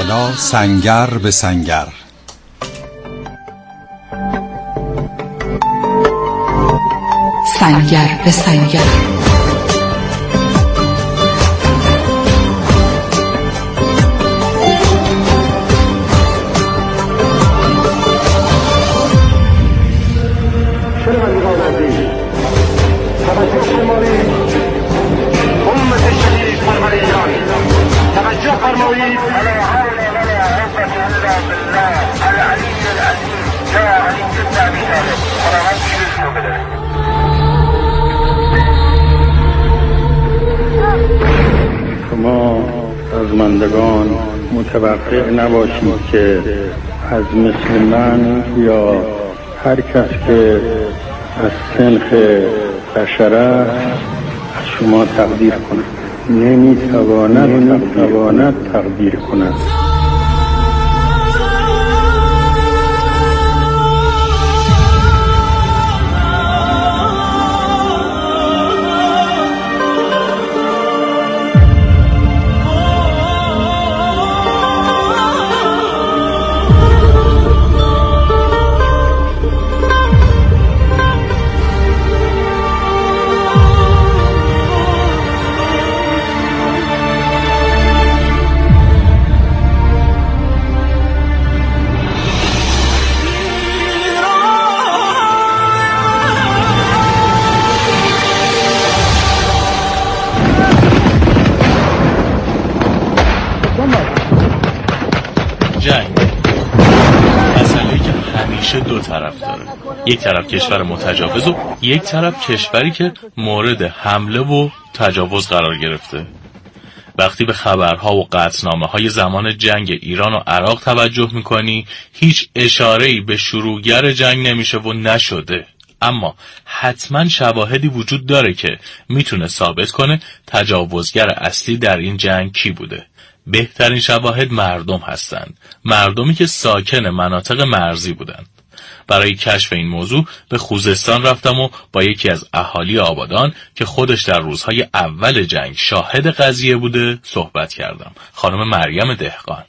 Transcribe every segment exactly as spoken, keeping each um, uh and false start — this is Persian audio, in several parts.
حالا سنگر به سنگر. سنگر به سنگر. شما سازماندگان متوقع نباشید که از مثل من یا هر کس که از سنخ بشر است از شما تقدیر کند. نمیتواند نمیتواند تقدیر کند. جنگ مسئله‌ای که همیشه دو طرف داره، یک طرف کشور متجاوز و یک طرف کشوری که مورد حمله و تجاوز قرار گرفته. وقتی به خبرها و قطعنامه‌های زمان جنگ ایران و عراق توجه می‌کنی، هیچ اشاره‌ای به شروعگر جنگ نمیشه و نشده، اما حتما شواهدی وجود داره که میتونه ثابت کنه تجاوزگر اصلی در این جنگ کی بوده. بهترین شواهد مردم هستند، مردمی که ساکن مناطق مرزی بودند. برای کشف این موضوع به خوزستان رفتم و با یکی از اهالی آبادان که خودش در روزهای اول جنگ شاهد قضیه بوده صحبت کردم. خانم مریم دهقان.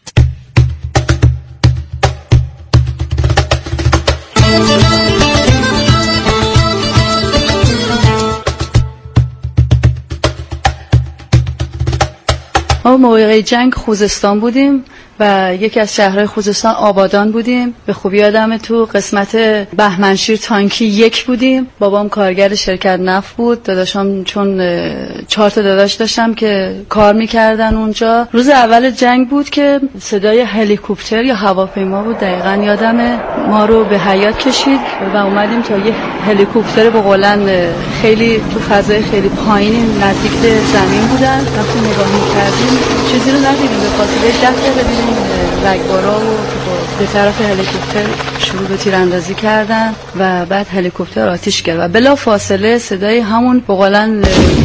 ما موقع جنگ خوزستان بودیم و یکی از شهرهای خوزستان آبادان بودیم. به خوبی یادمه تو قسمت بهمنشیر تانکی یک بودیم. بابام کارگر شرکت نفت بود، داداشم چون چهار تا داداش داشتم که کار میکردن اونجا. روز اول جنگ بود که صدای هلیکوپتر یا هواپیما بود، دقیقاً یادمه، ما رو به حیاط کشید و اومدیم تا یه هلیکوپتر به قولن خیلی تو فضای خیلی پایینی نزدیک به زمین بودن. وقتی نگاه میکردیم چیزی رو ندیدیم، به فاصله ده دقیقه دیدیم رگبارا و به طرف هلیکوپتر شروع به تیراندازی کردن و بعد هلیکوپتر آتیش کرد و بلا فاصله صدای همون بقولن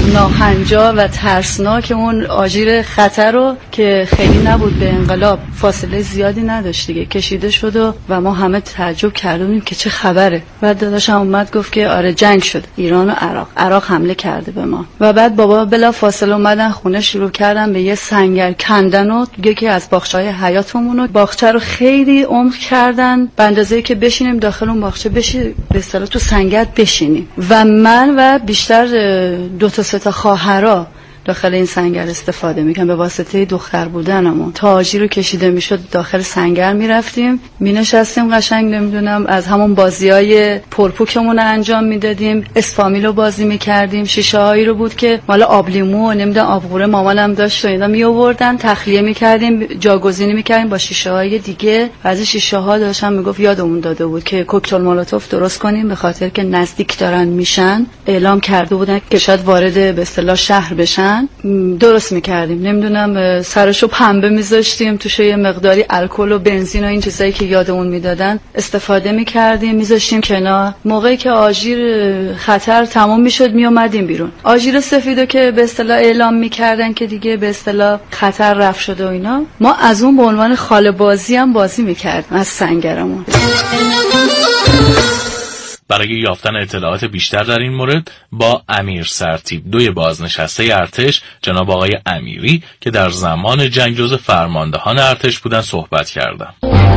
ناهنجار و ترسناک اون آژیر خطر رو که خیلی نبود به انقلاب، فاصله زیادی نداشت دیگه، کشیده شد و, و ما همه تعجب کردیم که چه خبره. بعد داداشم اومد گفت که آره جنگ شد، ایران و عراق عراق حمله کرده به ما. و بعد بابا بلا فاصله اومدن خونه، شروع کردن به یه سنگر کندن و یکی از باغچه‌های حیاطمون رو باغچه رو خیلی عمق کردن به اندازه‌ای که بشینیم داخل اون باغچه، بشی به اصطلاح تو سنگر بشینیم و من و بیشتر دو تا سه تا خواهرا داخل این سنگر استفاده میکنم. به واسطه دختر بودنمون تاجی رو کشیده میشد داخل سنگر میرفتیم مینشستیم، قشنگ نمیدونم از همون بازیای پرپوکمون انجام میدادیم، اسفامیل رو بازی میکردیم، شیشه هایی رو بود که مال آب لیمو و نمیدونم آبغوره مامانم داشت و اینا می آوردن، تخلیه میکردیم، جاگزینی میکردیم با شیشه های دیگه. از شیشه ها داشتم میگفت یادمون داده بود که کوکتل مولوتوف درست کنیم به خاطر که نزدیک دارن میشن، اعلام کرده بودن که شاید وارد به اصطلاح شهر بشن. درست میکردیم، نمیدونم سرشو پنبه میذاشتیم توش، یه مقداری الکل و بنزین و این چیزایی که یادمون میدادن استفاده میکردیم، میذاشتیم کنار. موقعی که آژیر خطر تمام میشد میومدیم بیرون. آژیر سفیدو که به اصطلاح اعلام میکردن که دیگه به اصطلاح خطر رفع شده و اینا، ما از اون به عنوان خاله بازی هم بازی میکردیم از سنگرمون. برای یافتن اطلاعات بیشتر در این مورد با امیر سرتیپ دوی بازنشسته ارتش جناب آقای امیری که در زمان جنگ جزو فرماندهان ارتش بودن صحبت کردم.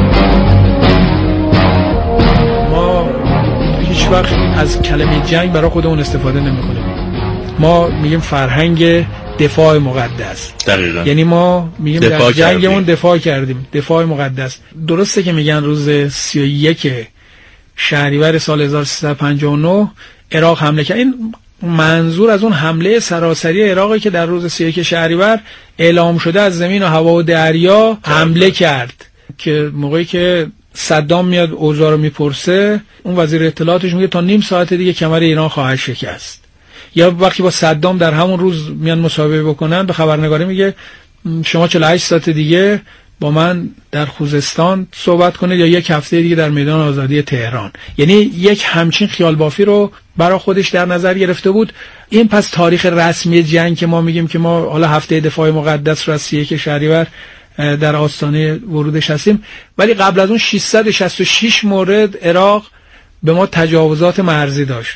ما هیچ وقت از کلمه جنگ برای خودمون استفاده نمی‌کنیم. ما میگیم فرهنگ دفاع مقدس. دقیقاً. یعنی ما میگیم در جنگمون دفاع کردیم، دفاع مقدس. درسته که میگن روز سی و یک شهریور سال هزار و سیصد و پنجاه و نه عراق حمله کرد. این منظور از اون حمله سراسری عراقی که در روز سی و یک شهریور اعلام شده از زمین و هوا و دریا حمله کرد، که موقعی که صدام میاد اوضاع رو میپرسه، اون وزیر اطلاعاتش میگه تا نیم ساعت دیگه کمر ایران خواهد شکست. یا وقتی با صدام در همون روز میان مصاحبه بکنن، به خبرنگاری میگه شما چهل و هشت ساعت دیگه با من در خوزستان صحبت کنید یا یک هفته دیگه در میدان آزادی تهران. یعنی یک همچین خیال بافی رو برای خودش در نظر گرفته بود. این پس تاریخ رسمی جنگ که ما میگیم که ما حالا هفته دفاع مقدس رو از سی و یک شهریور در آستانه ورودش هستیم، ولی قبل از اون ششصد و شصت و شش مورد عراق به ما تجاوزات مرزی داشت.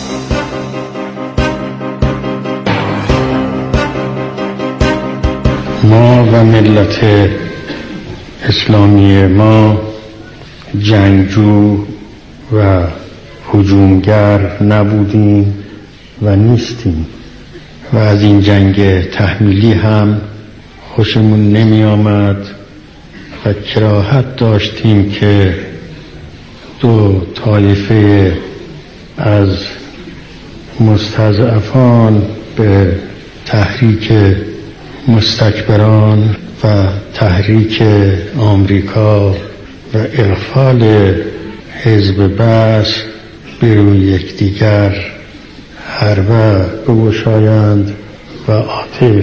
ما و ملت اسلامی ما جنگجو و هجومگر نبودیم و نیستیم و از این جنگ تحمیلی هم خوشمون نمی آمد و کراهت داشتیم که دو طایفه از مستضعفان به تحریک مستکبران و تحریک آمریکا و اغفال حزب بعث به روی یکدیگر حربه بگشایند و آتش.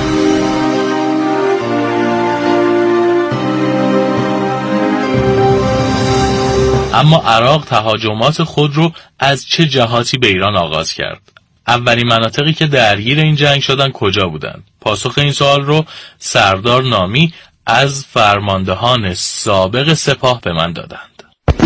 اما عراق تهاجمات خود رو از چه جهاتی به ایران آغاز کرد؟ اولین مناطقی که درگیر این جنگ شدن کجا بودن؟ پاسخ این سوال رو سردار نامی از فرماندهان سابق سپاه به من دادند.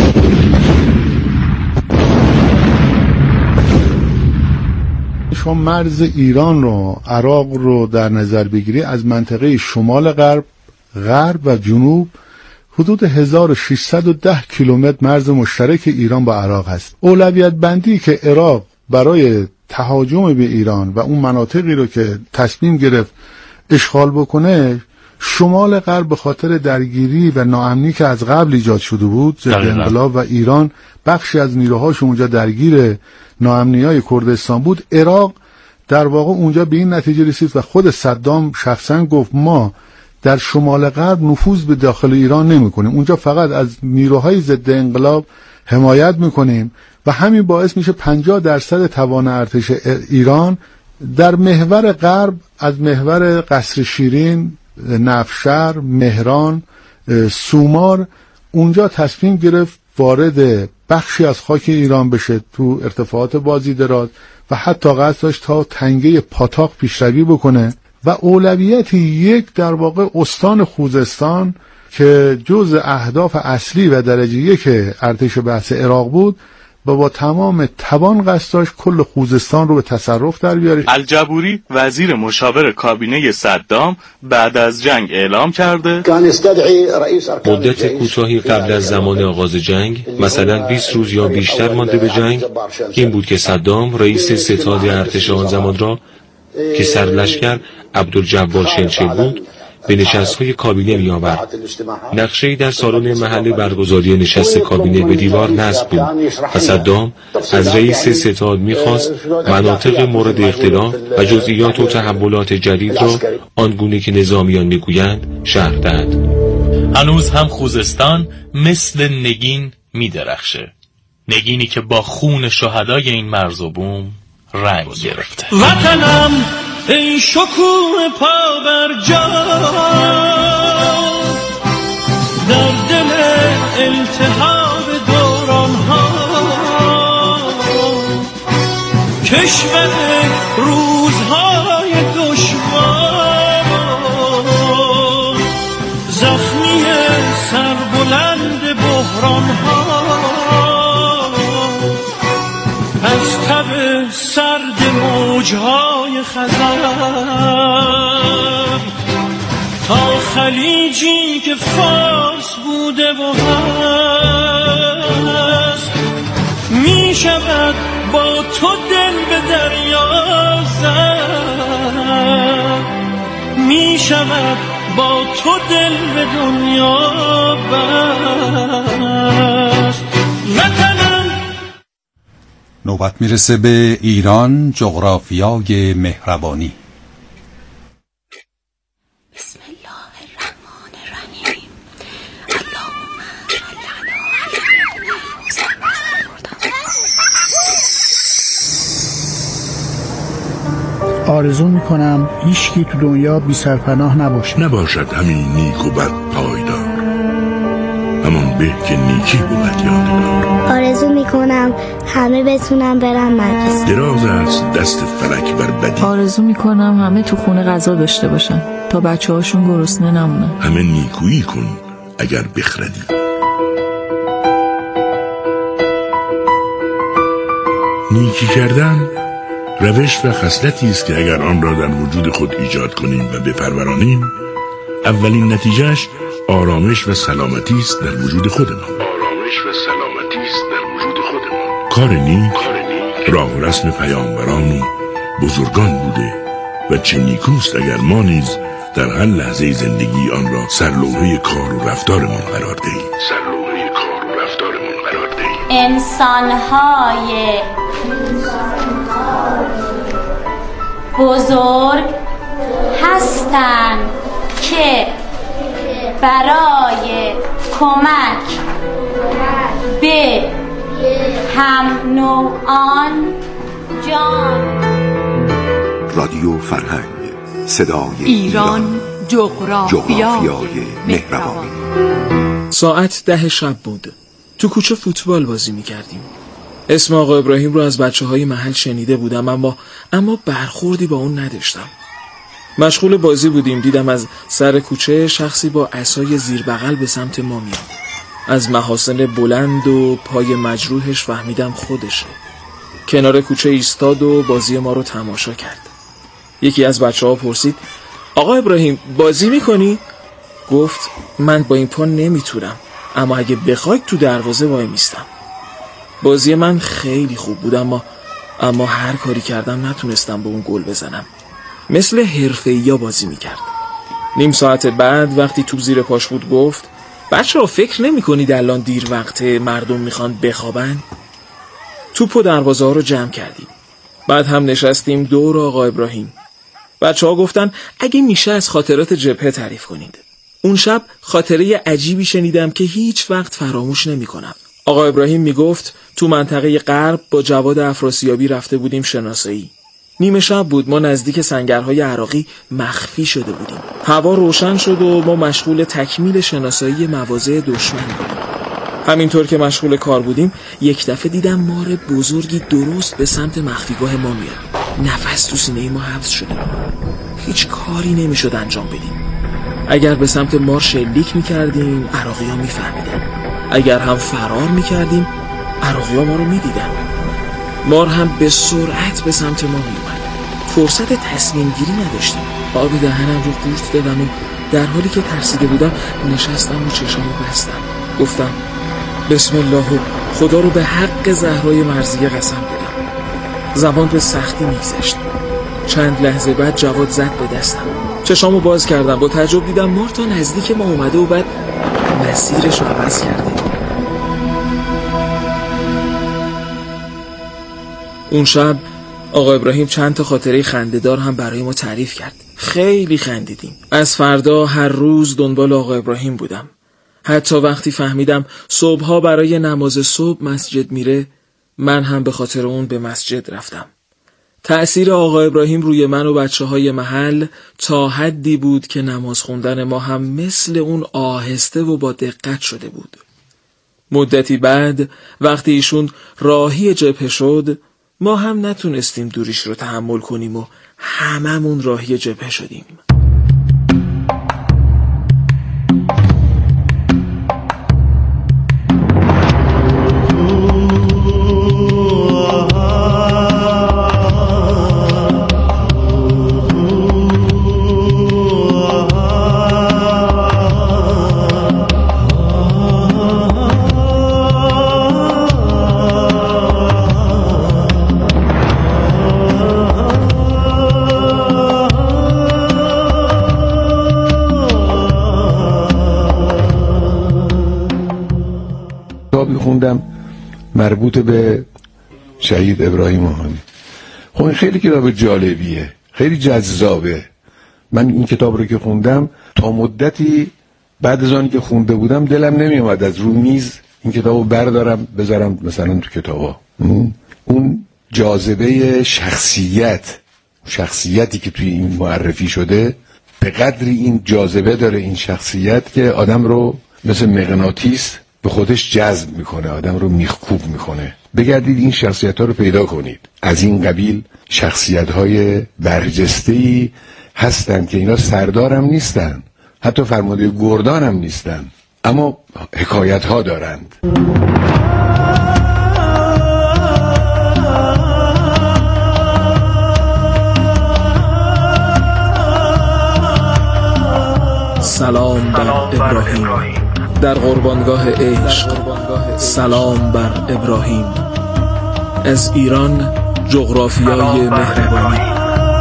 شما مرز ایران رو، عراق رو در نظر بگیری، از منطقه شمال غرب، غرب و جنوب حدود هزار و ششصد و ده کیلومتر مرز مشترک ایران با عراق هست. اولویت بندی که عراق برای تهاجم به ایران و اون مناطقی رو که تصمیم گرفت اشغال بکنه، شمال غرب به خاطر درگیری و ناامنی که از قبل ایجاد شده بود ضد انقلاب و ایران بخشی از نیروهاش اونجا درگیر ناامنی‌های کردستان بود، عراق در واقع اونجا به این نتیجه رسید و خود صدام شخصا گفت ما در شمال غرب نفوذ به داخل ایران نمی کنیم، اونجا فقط از نیروهای ضد انقلاب حمایت میکنیم و همین باعث میشه پنجاه درصد توان ارتش ایران در محور غرب، از محور قصر شیرین، نفشر، مهران، سومار، اونجا تصمیم گرفت وارد بخشی از خاک ایران بشه تو ارتفاعات بازی دراز و حتی قصد داشت تا تنگه پاتاق پیشروی بکنه و اولویت یک در واقع استان خوزستان که جزء اهداف اصلی و درجه یک ارتش بحث عراق بود و با تمام توان قصد داشت کل خوزستان رو به تصرف در بیاره. الجبوری وزیر مشاور کابینه صدام بعد از جنگ اعلام کرده مدت کوتاهی قبل از زمان آغاز جنگ، مثلا بیست روز یا بیشتر مانده به جنگ، این بود که صدام رئیس ستاد ارتش آن زمان را که سرلشکر عبدالجبار شنچل بود به نشست‌های کابینه می‌آورد. نقشه‌ای در سالن محل برگزاری نشست کابینه به دیوار نصب بود و صدام از رئیس ستاد می‌خواست مناطق مورد اختلاف و جزئیات و تحولات جدید را آنگونه که نظامیان می‌گویند شرح دهد. هنوز هم خوزستان مثل نگین می‌درخشه، نگینی که با خون شهدای این مرز و بوم رنگ گرفته. وطنم ای شکوه پا بر جا در دل التهاب دوران ها، کشور روزهای دشوار، زخمی سربلند بحران ها، خلیجی که فارس بوده و هست، می شود با تو دل به دریا زد، می شود با تو دل به دنیا بست. وطنم. نوبت میرسه به ایران، جغرافیای مهربانی. بسم الله الرحمن الرحیم. اللهم صل علی آرزو میکنم هیچکی تو دنیا بی سرپناه نباشه. نباشد همین نیک و بد پایدار، همان به که نیکی بود یادگار. آرزو میکنم همه بتونم برم مدرسه. دراز است دست فلک بر بدی. آرزو میکنم همه تو خونه غذا داشته باشن تا بچه هاشون گرسنه نمونن. همه نیکویی کن اگر بخردی. نیکی کردن روش و خصلتی است که اگر آن را در وجود خود ایجاد کنیم و بپرورانیم، اولین نتیجهش آرامش و سلامتی است در وجود خودمان. آرامش و سلامتی است در وجود خودمان. کار نیک راه و رسم پیامبران و بزرگان بوده و چه نیکوست اگر ما نیز در هر لحظه زندگی آن را سرلوحه کار و رفتارمان قرار دهیم. سرلوحه کار و رفتارمان قرار دهیم. انسان‌های بزرگ هستند که برای کمک به هم نوعان جان. رادیو فرهنگ، صدای ایران, ایران. جغرافیای مهربانی. ساعت ده شب بود. تو کوچه فوتبال بازی می‌کردیم. اسم آقا ابراهیم رو از بچه‌های محل شنیده بودم، اما اما برخوردی با اون نداشتم. مشغول بازی بودیم، دیدم از سر کوچه شخصی با عصای زیر بغل به سمت ما میاد. از محاسن بلند و پای مجروحش فهمیدم خودشه. کنار کوچه ایستاد و بازی ما رو تماشا کرد. یکی از بچه‌ها پرسید: آقا ابراهیم بازی میکنی؟ گفت: من با این پا نمیتونم، اما اگه بخوای تو دروازه وای میستم. بازی من خیلی خوب بود، اما اما هر کاری کردم نتونستم به اون گل بزنم. مثل حرفه‌ای‌ها بازی میکرد. نیم ساعت بعد وقتی توپ زیر پاش بود گفت: بچه‌ها فکر نمی‌کنید الان دیر وقته، مردم میخوان بخوابن؟ توپ و دروازه ها رو جمع کردیم. بعد هم نشستیم دور آقا ابراهیم. بچه‌ها گفتن اگه میشه از خاطرات جبهه تعریف کنید. اون شب خاطره عجیبی شنیدم که هیچ وقت فراموش نمی‌کنم. آقا ابراهیم میگفت تو منطقه غرب با جواد افراسیابی رفته بودیم شناسایی. نیمه شب بود، ما نزدیک سنگرهای عراقی مخفی شده بودیم. هوا روشن شد و ما مشغول تکمیل شناسایی مواضع دشمن بودیم. همینطور که مشغول کار بودیم یک دفعه دیدم مار بزرگی درست به سمت مخفیگاه ما میاد. نفس تو سینه ما حبس شده بود. هیچ کاری نمیشد انجام بدیم. اگر به سمت مار شلیک میکردیم عراقی ها میفهمیدن، اگر هم فرار میکردیم عراقی ها ما رو میدیدن. مار هم به سرعت به سمت ما میومد. فرصت تصمیم گیری نداشتیم. آب دهنم رو قورت دادم و در حالی که ترسیده بودم نشستم و چشامو بستم. گفتم بسم الله و خدا رو به حق زهرای مرضیه قسم بدم. زمان به سختی میگذشت. چند لحظه بعد جواد زد به دستم. چشامو باز کردم، با تعجب دیدم مار تا نزدیک ما اومده و بعد مسیرش رو عوض کرده. اون شب آقا ابراهیم چند تا خاطره خنده‌دار هم برای ما تعریف کرد. خیلی خندیدیم. از فردا هر روز دنبال آقا ابراهیم بودم. حتی وقتی فهمیدم صبحها برای نماز صبح مسجد میره، من هم به خاطر اون به مسجد رفتم. تأثیر آقا ابراهیم روی من و بچه های محل تا حدی بود که نماز خوندن ما هم مثل اون آهسته و با دقت شده بود. مدتی بعد وقتی ایشون راهی جبهه شد، ما هم نتونستیم دوریش رو تحمل کنیم و هممون راهی جبهه شدیم. خوندم مربوط به شهید ابراهیم آهنی. خب این خیلی کتاب جالبیه، خیلی جذابه. من این کتاب رو که خوندم تا مدتی بعد از آنی که خونده بودم دلم نمی اومد از رو میز این کتاب رو بردارم بذارم مثلا تو کتابا. اون جاذبه شخصیت شخصیتی که توی این معرفی شده به قدری این جاذبه داره این شخصیت که آدم رو مثل مغناطیس به خودش جذب میکنه، آدم رو میخکوب میکنه. بگردید این شخصیت ها رو پیدا کنید. از این قبیل شخصیت های برجسته‌ای هستن که اینا سردارم نیستن، حتی فرمانده گردان هم نیستن، اما حکایت ها دارند. سلام بر ابراهیم در قربانگاه عشق، سلام بر ابراهیم از ایران، جغرافیای مهربانی.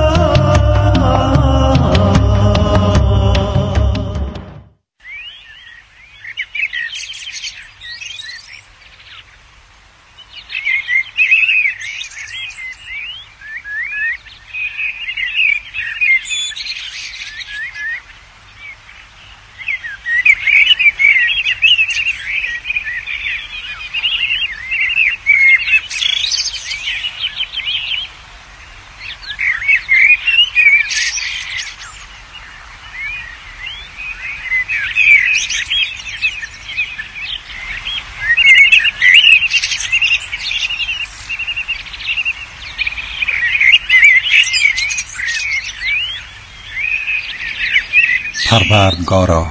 پروردگارا،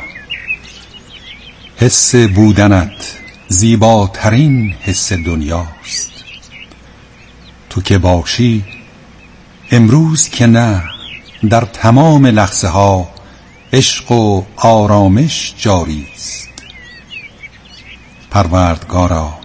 حس بودنت زیباترین حس دنیاست. تو که باشی امروز که نه، در تمام لحظه ها عشق و آرامش جاری است. پروردگارا،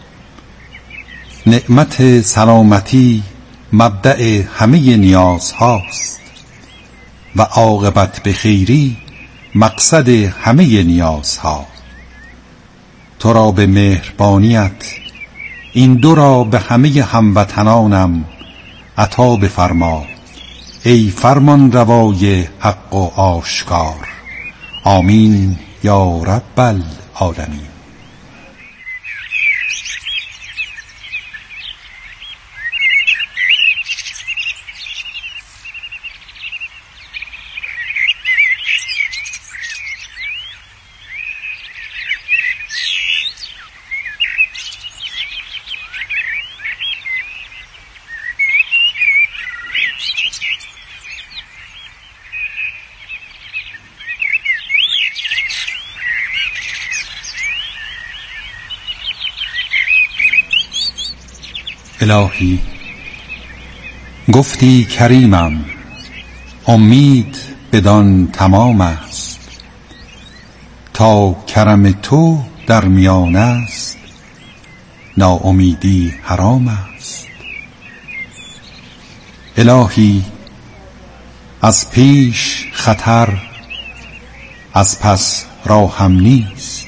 نعمت سلامتی مبدأ همه نیاز هاست و عاقبت به خیری مقصد همه نیازها. تو را به مهربانیت این دو را به همه هموطنانم عطا بفرما، ای فرمان روای حق و آشکار. آمین یا رب العالمین. الهی، گفتی کریمم، امید بدان تمام است. تا کرم تو در میان است، ناامیدی حرام است. الهی، از پیش خطر، از پس راهم نیست.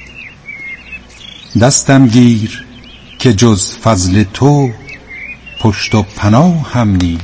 دستم گیر که جز فضل تو پشت و پناه هم نیست.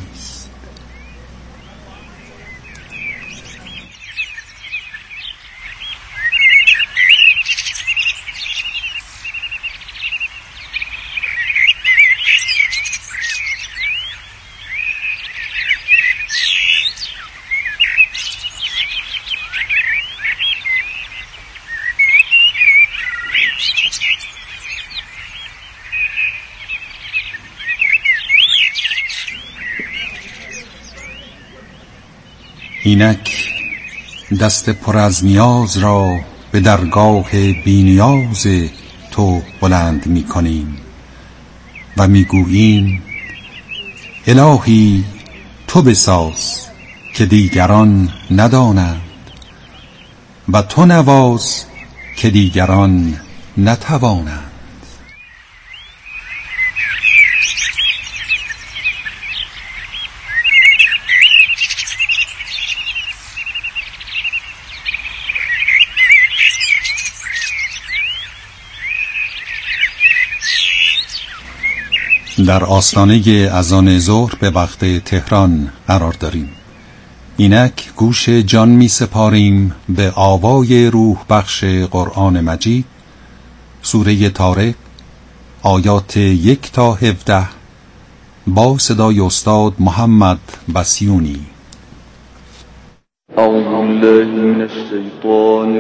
اینک دست پر از نیاز را به درگاه بی نیاز تو بلند می کنیم و می گوییم الهی تو بساز که دیگران ندانند و تو نواز که دیگران نتوانند. در آستانه اذان ظهر به وقت تهران قرار داریم. اینک گوش جان می سپاریم به آوای روح بخش قرآن مجید، سوره طارق، آیات یک تا هفده، با صدای استاد محمد بسیونی. اعوذ بالله من الشیطان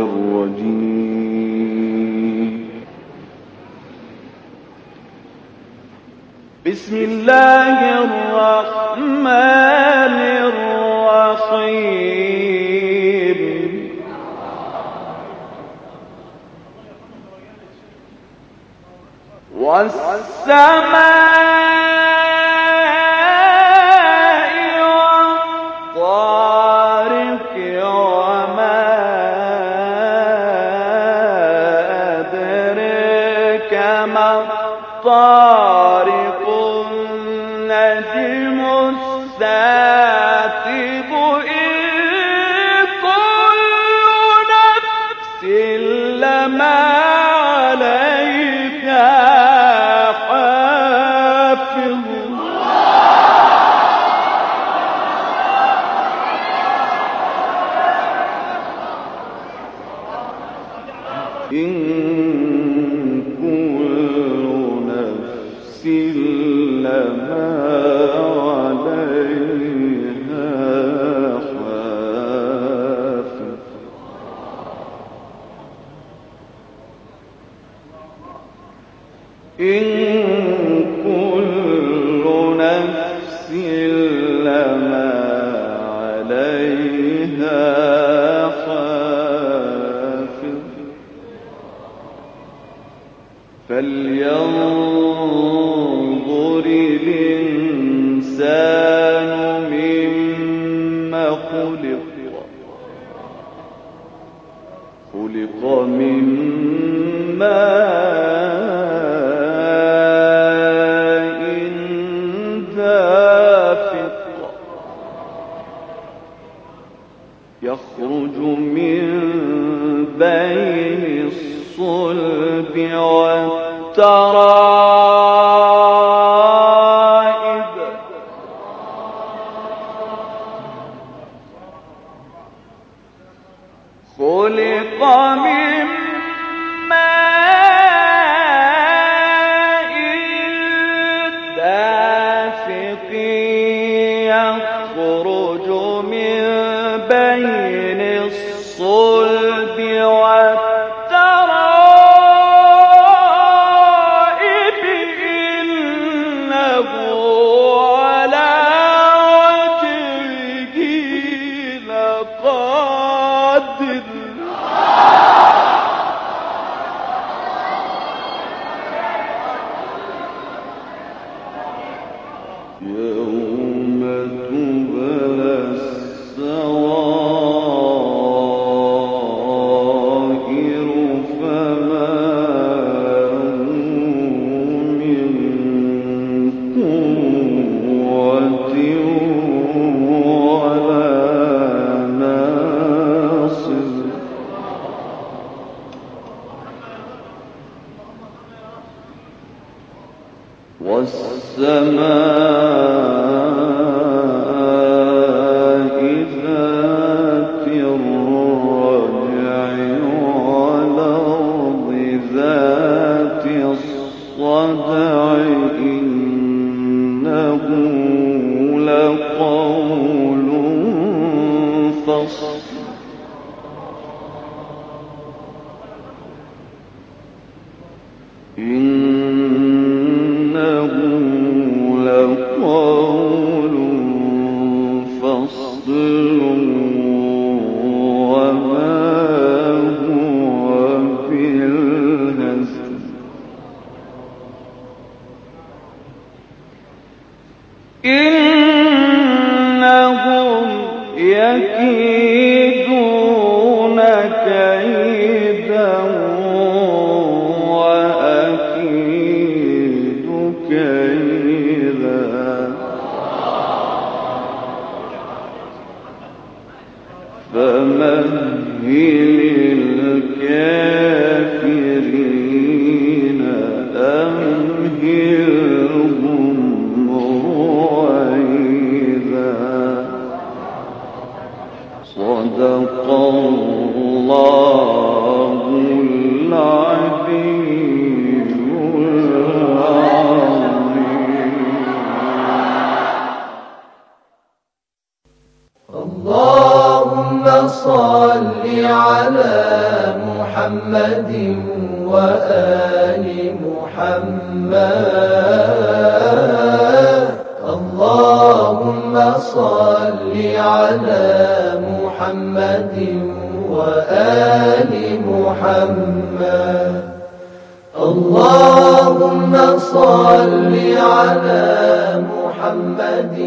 الرجیم. بسم الله الرحمن الرحیم. والسماء طارق النجم الثاقب إن كل نفس لما عليها حافظ. إن إن كل نفس لما عليها حافظ. فلينظر الإنسان مما خلق. خلق من ماء دافق يخرج من بين الصلب والترائب. خلق من ماء دافق يخرج من بين الصلب والترائب إنه على وجهه لقادر. يوم تبلى السرائر فما من قوة ولا ناصر. والسماء ذات الرجع والأرض ذات الصدع إنه لقول فصل. إنه لقول فصل وما هو بالهزل. إنهم يكيدون كيدا وأكيد كيدا. فمهل الكافرين أمهلهم محمد وآل محمد اللهم صل على محمد وآل محمد اللهم صل على محمد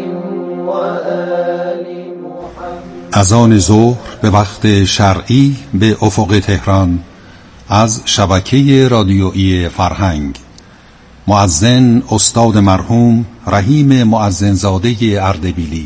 وآل محمد. اذان ظهر به وقت شرعی به افق تهران از شبکه رادیویی فرهنگ. مؤذن استاد مرحوم رحیم مؤذنزاده اردبیلی.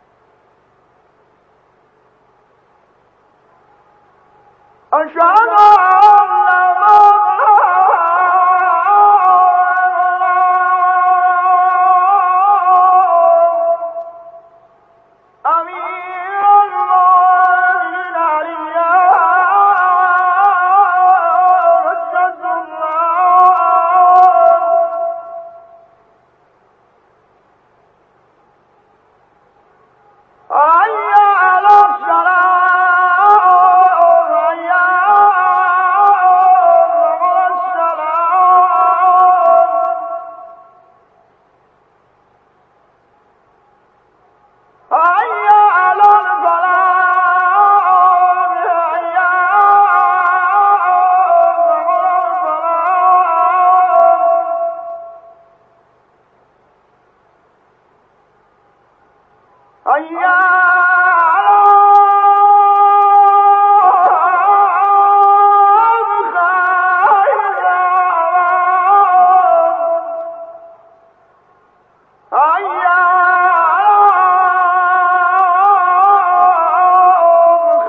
أشهد